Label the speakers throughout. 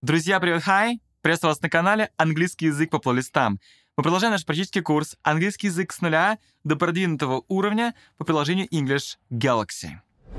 Speaker 1: Друзья, привет, хай! Приветствую вас на канале «Английский язык по плейлистам». Мы продолжаем наш практический курс «Английский язык с нуля до продвинутого уровня» по приложению English Galaxy.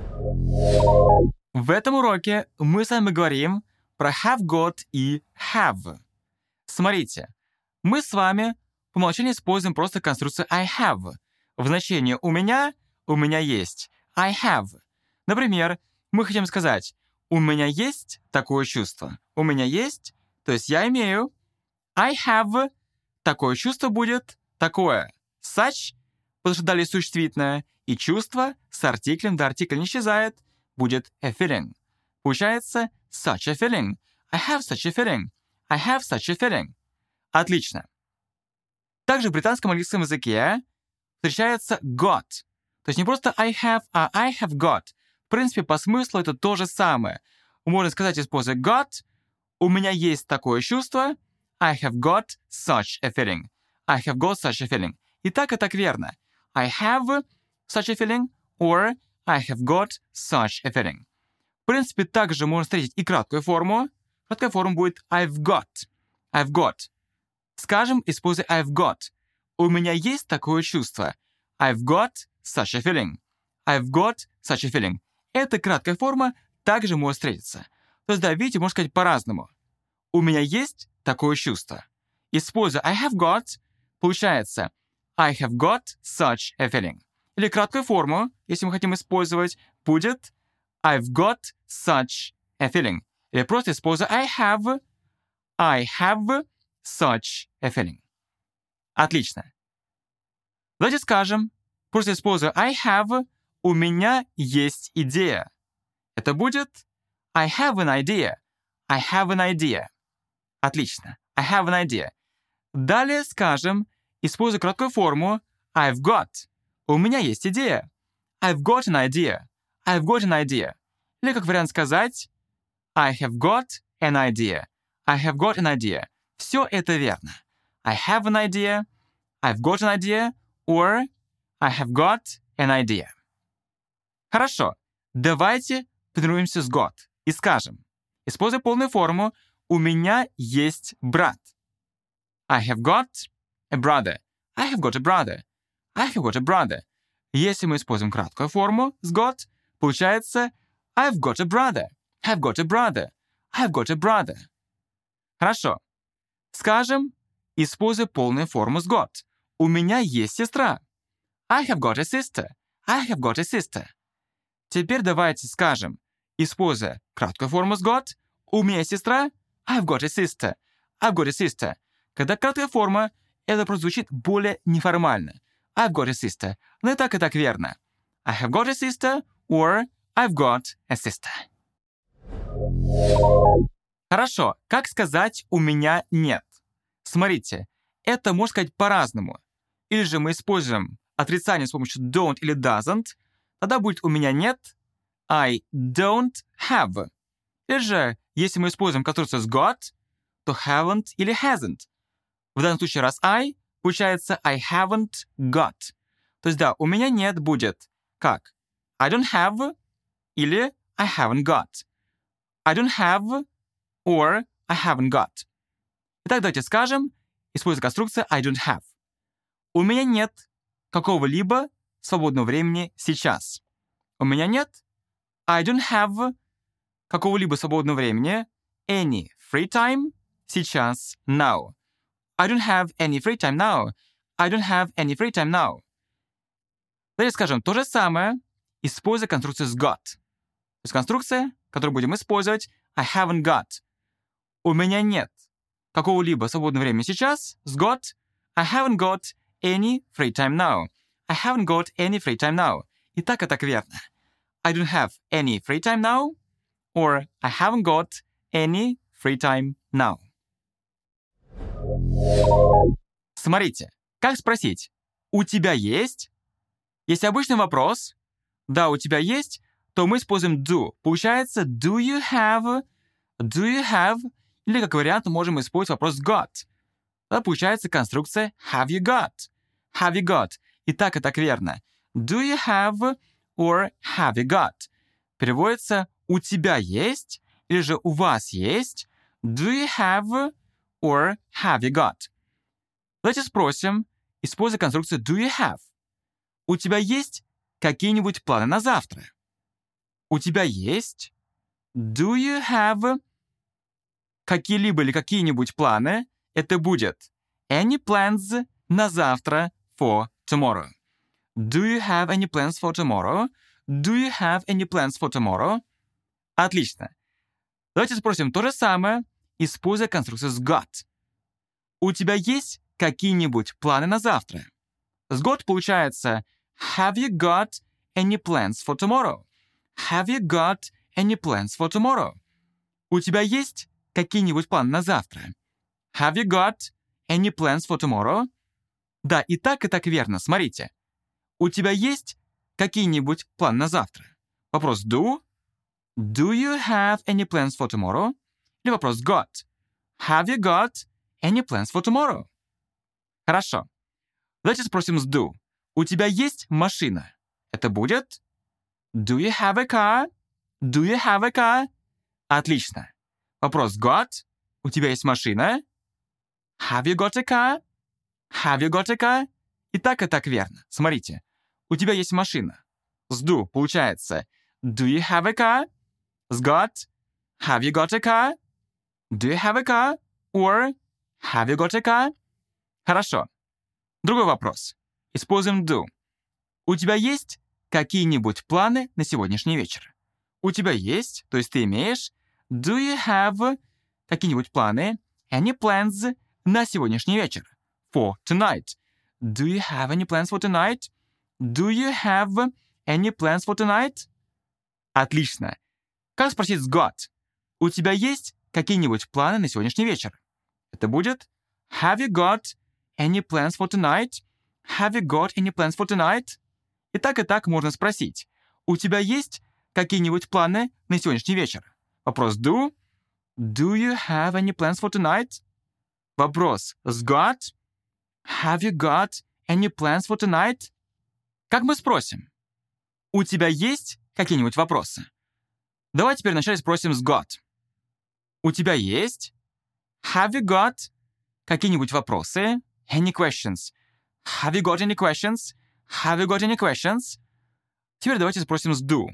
Speaker 1: В этом уроке мы с вами говорим про have got и have. Смотрите, мы с вами по умолчанию используем просто конструкцию I have. В значении у меня есть I have. Например, мы хотим сказать «у меня есть такое чувство». У меня есть, то есть я имею. I have, такое чувство будет такое. Such, потому что далее существительное. И чувство с артиклем, да, артикль не исчезает, будет a feeling. Получается such a feeling. I have such a feeling. I have such a feeling. Отлично. Также в британском английском языке встречается got. То есть не просто I have, а I have got. В принципе, по смыслу это то же самое. Можно сказать, используя got, у меня есть такое чувство, I have got such a feeling. I have got such a feeling. И так верно. I have such a feeling or I have got such a feeling. В принципе, также можно встретить и краткую форму. Краткая форма будет I've got. I've got. Скажем, используя I've got. У меня есть такое чувство. I've got such a feeling. I've got such a feeling. Эта краткая форма также может встретиться. То есть, да, видите, можно сказать по-разному. У меня есть такое чувство. Используя I have got, получается I have got such a feeling. Или краткую форму, если мы хотим использовать, будет I've got such a feeling. Или просто используя I have such a feeling. Отлично. Давайте скажем, просто используя I have, у меня есть идея. Это будет I have an idea. I have an idea. Отлично. I have an idea. Далее скажем, используя краткую форму I've got. У меня есть идея. I've got an idea. I've got an idea. Или как вариант сказать I have got an idea. I have got an idea. Все это верно. I have an idea. I've got an idea. Or I have got an idea. Хорошо. Давайте потренируемся с got. И скажем, используя полную форму, у меня есть брат. I have got a brother. I have got a brother. I have got a brother. Если мы используем краткую форму с got, получается I've got a brother. I've got a brother. I've got a brother. Хорошо. Скажем, используя полную форму с got. У меня есть сестра. I have got a sister. I have got a sister. Теперь давайте скажем, используя краткую форму с got, у меня есть сестра, I've got a sister. I've got a sister. Когда краткая форма, это просто звучит более неформально. I've got a sister. Но и так верно. I have got a sister or I've got a sister. Хорошо. Как сказать «у меня нет»? Смотрите, это можно сказать по-разному. Или же мы используем отрицание с помощью don't или doesn't, тогда будет «у меня нет», I don't have. Или же, если мы используем конструкцию с got, то haven't или hasn't. В данном случае, раз I, получается I haven't got. То есть, да, у меня нет будет как I don't have или I haven't got. I don't have or I haven't got. Итак, давайте скажем, используя конструкцию I don't have. У меня нет какого-либо свободного времени сейчас. У меня нет I don't have какого-либо свободного времени any free time сейчас now. I don't have any free time now. I don't have any free time now. Давайте скажем то же самое, используя конструкцию с got. То есть конструкция, которую будем использовать, I haven't got. У меня нет какого-либо свободного времени сейчас с got. I haven't got any free time now. I haven't got any free time now. И так верно. I don't have any free time now or I haven't got any free time now. Смотрите, как спросить «у тебя есть?» Если обычный вопрос «да, у тебя есть», то мы используем do. Получается do you have? Do you have? Или как вариант мы можем использовать вопрос got. Тогда получается конструкция have you got? Have you got? И так верно. Do you have or have you got? Переводится «у тебя есть» или же «у вас есть». Do you have or have you got? Давайте спросим, используя конструкцию do you have. У тебя есть какие-нибудь планы на завтра? У тебя есть? Do you have какие-либо или какие-нибудь планы? Это будет any plans на завтра for tomorrow. Do you have any plans for tomorrow? Do you have any plans for tomorrow? Отлично. Давайте спросим то же самое, используя конструкцию с got. У тебя есть какие-нибудь планы на завтра? С got получается have you got any plans for tomorrow? Have you got any plans for tomorrow? У тебя есть какие-нибудь планы на завтра? Have you got any plans for tomorrow? Да, и так верно. Смотрите. У тебя есть какие-нибудь планы на завтра? Вопрос do. Do you have any plans for tomorrow? Или вопрос got. Have you got any plans for tomorrow? Хорошо. Давайте спросим с do. У тебя есть машина? Это будет do you have a car? Do you have a car? Отлично. Вопрос got. У тебя есть машина? Have you got a car? Have you got a car? И так верно. Смотрите. У тебя есть машина. С do получается do you have a car? С got have you got a car? Do you have a car? Or have you got a car? Хорошо. Другой вопрос. Используем do. У тебя есть какие-нибудь планы на сегодняшний вечер? У тебя есть, то есть ты имеешь, do you have какие-нибудь планы, any plans на сегодняшний вечер? For tonight. Do you have any plans for tonight? Do you have any plans for tonight? Отлично. Как спросить с got? У тебя есть какие-нибудь планы на сегодняшний вечер? Это будет have you got any plans for tonight? Have you got any plans for tonight? И так можно спросить. У тебя есть какие-нибудь планы на сегодняшний вечер? Вопрос do. Do you have any plans for tonight? Вопрос с got. Have you got any plans for tonight? Как мы спросим? У тебя есть какие-нибудь вопросы? Давай теперь вначале спросим с got. У тебя есть? Have you got какие-нибудь вопросы? Any questions? Have you got any questions? Have you got any questions? Теперь давайте спросим с do.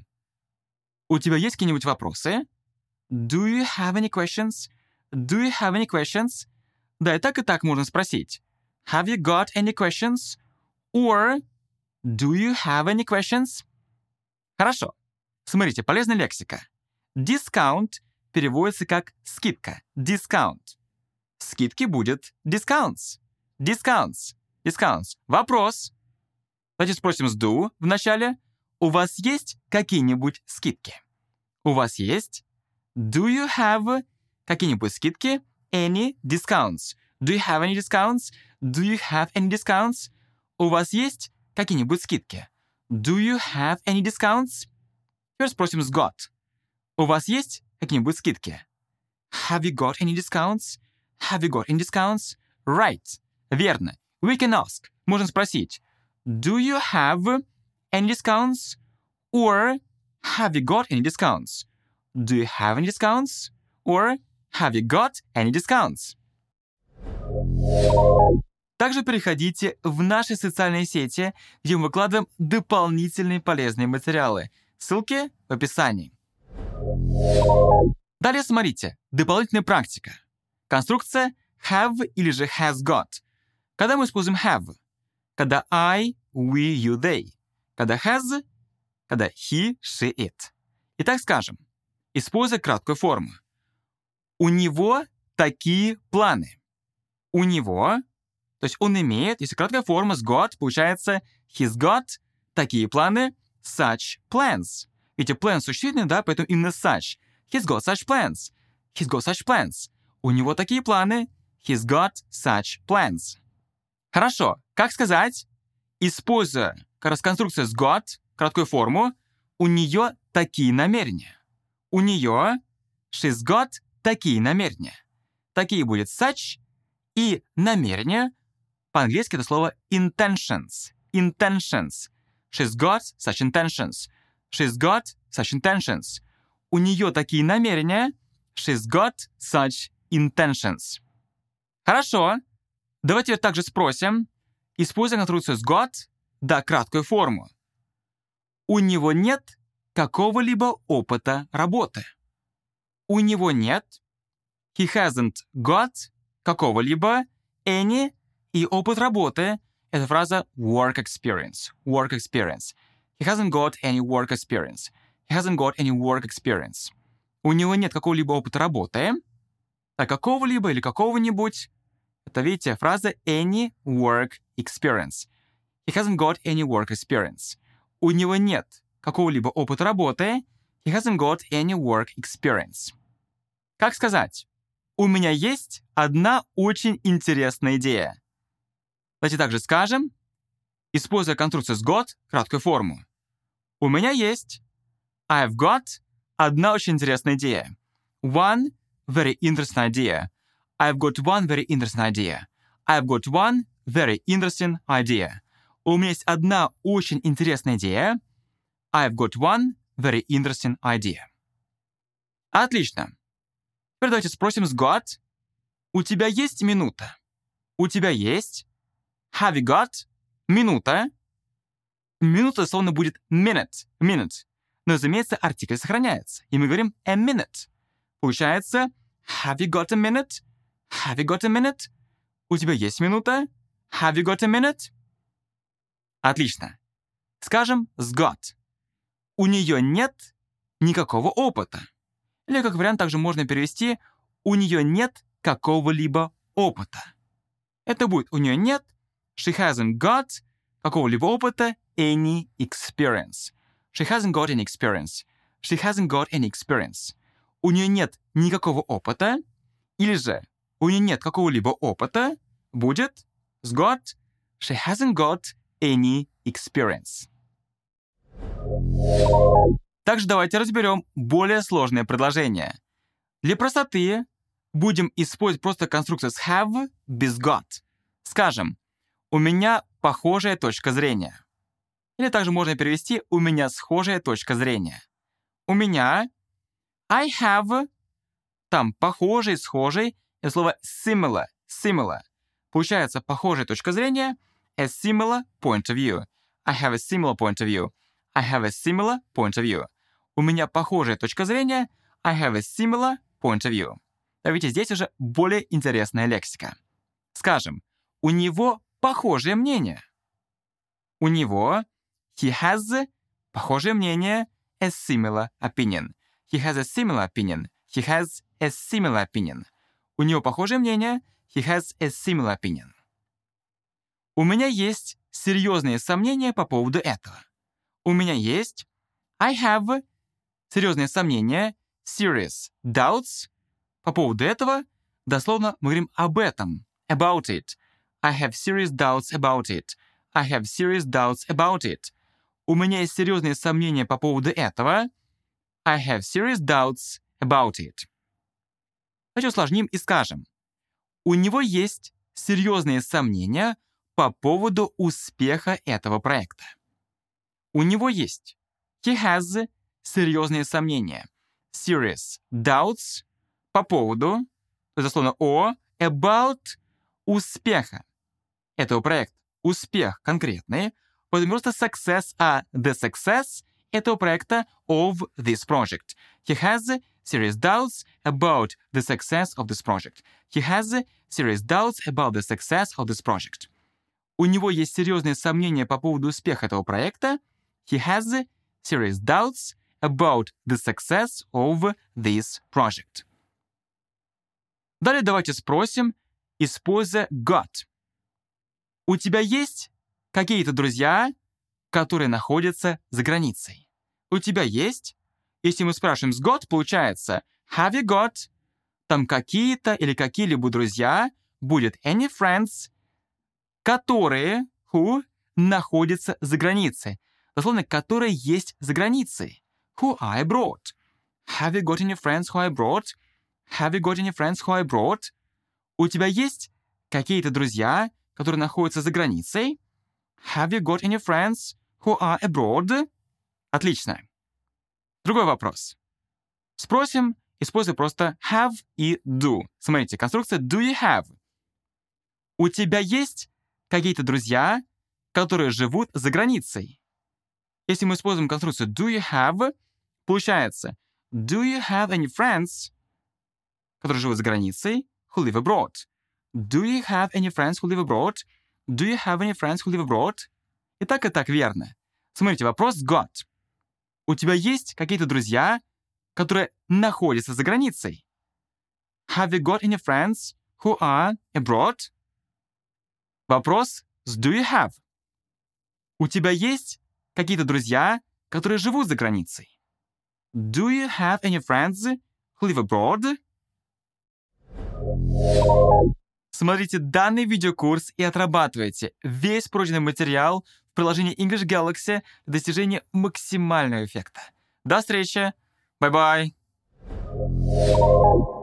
Speaker 1: У тебя есть какие-нибудь вопросы? Do you have any questions? Do you have any questions? Да, и так можно спросить. Have you got any questions? Or do you have any questions? Хорошо. Смотрите, полезная лексика. Discount переводится как скидка. Discount. Скидки будет discounts. Discounts. Discounts. Вопрос. Давайте спросим с do в начале. У вас есть какие-нибудь скидки? У вас есть? Do you have какие-нибудь скидки? Any discounts? Do you have any discounts? Do you have any discounts? У вас есть какие-нибудь скидки? Do you have any discounts? Теперь спросим с got. У вас есть какие-нибудь скидки? Have you got any discounts? Have you got any discounts? Right. Верно. We can ask. Можно спросить. Do you have any discounts? Or have you got any discounts? Do you have any discounts? Or have you got any discounts? Также переходите в наши социальные сети, где мы выкладываем дополнительные полезные материалы. Ссылки в описании. Далее смотрите. Дополнительная практика. Конструкция have или же has got. Когда мы используем have? Когда I, we, you, they. Когда has? Когда he, she, it. Итак, скажем, используя краткую форму. У него такие планы. У него, то есть он имеет, если краткая форма с got, получается he's got такие планы, such plans. Ведь plans существительные, да, поэтому именно such. He's got such plans. He's got such plans. У него такие планы, he's got such plans. Хорошо, как сказать? Используя конструкцию с got, краткую форму, у нее такие намерения. У нее, she's got такие намерения. Такие будет such, и намерения, по-английски это слово intentions. Intentions. She's got such intentions. She's got such intentions. У нее такие намерения. She's got such intentions. Хорошо. Давайте также спросим, используя конструкцию с got, да, краткую форму. У него нет какого-либо опыта работы. У него нет, he hasn't got, какого-либо, any, и опыт работы — это фраза work experience. Work experience. He hasn't got any work experience. He hasn't got any work experience. У него нет какого-либо опыта работы. А какого-либо или какого-нибудь — это, видите, фраза any work experience. He hasn't got any work experience. У него нет какого-либо опыта работы. He hasn't got any work experience. Как сказать? У меня есть одна очень интересная идея. Давайте также скажем, используя конструкцию с got, краткую форму. У меня есть, I've got, одна очень интересная идея. One very interesting idea. I've got one very interesting idea. I've got one very interesting idea. У меня есть одна очень интересная идея. I've got one very interesting idea. Отлично. Теперь давайте спросим с got. У тебя есть минута? У тебя есть? Have you got? Минута. Минута словно будет minute. Minute. Но, разумеется, артикль сохраняется. И мы говорим a minute. Получается, have you got a minute? Have you got a minute? У тебя есть минута? Have you got a minute? Отлично. Скажем с got. У нее нет никакого опыта. Или, как вариант, также можно перевести «у нее нет какого-либо опыта». Это будет «у нее нет», she hasn't got какого-либо опыта, any experience. She hasn't got any experience. She hasn't got any experience. У нее нет никакого опыта, или же у нее нет какого-либо опыта, будет с got, she hasn't got any experience. Также давайте разберем более сложные предложения. Для простоты будем использовать просто конструкцию с have без got. Скажем, у меня похожая точка зрения. Или также можно перевести у меня схожая точка зрения. У меня I have, там похожий, схожий, это слово similar, similar. Получается похожая точка зрения, a similar point of view. I have a similar point of view. I have a similar point of view. У меня похожая точка зрения, I have a similar point of view. А видите, здесь уже более интересная лексика. Скажем, у него похожее мнение. У него, he has, похожее мнение, a similar opinion. He has a similar opinion. He has a similar opinion. У него похожее мнение, he has a similar opinion. У меня есть серьезные сомнения по поводу этого. У меня есть, I have, серьезные сомнения, serious doubts, по поводу этого, дословно мы говорим об этом, about it. I have serious doubts about it. I have serious doubts about it. У меня есть серьезные сомнения по поводу этого. I have serious doubts about it. Давайте усложним и скажем. У него есть серьезные сомнения по поводу успеха этого проекта. У него есть. He has серьезные сомнения. Serious doubts по поводу, то есть дословно о, about успеха этого проекта. Успех конкретный, поэтому просто success, а the success этого проекта of this project. He has serious doubts about the success of this project. He has serious doubts about the success of this project. У него есть серьезные сомнения по поводу успеха этого проекта. He has serious doubts about the success of this project. Далее давайте спросим, используя got. У тебя есть какие-то друзья, которые находятся за границей? У тебя есть? Если мы спрашиваем с got, получается have you got? Там какие-то или какие-либо друзья, будет any friends, которые, who, находятся за границей. Дословно, которые есть за границей. Who are abroad. Have you got any friends who are abroad? Have you got any friends who are abroad? У тебя есть какие-то друзья, которые находятся за границей? Have you got any friends who are abroad? Отлично. Другой вопрос. Спросим, используя просто have и do. Смотрите, конструкция do you have. У тебя есть какие-то друзья, которые живут за границей? Если мы используем конструкцию do you have, получается do you have any friends, которые живут за границей, who live abroad? Do you have any friends who live abroad? Do you have any friends who live abroad? И так верно. Смотрите, вопрос got. У тебя есть какие-то друзья, которые находятся за границей? Have you got any friends who are abroad? Вопрос с do you have. У тебя есть какие-то друзья, которые живут за границей? Do you have any friends who live abroad? Смотрите данный видеокурс и отрабатывайте весь пройденный материал в приложении English Galaxy для достижения максимального эффекта. До встречи! Bye-bye!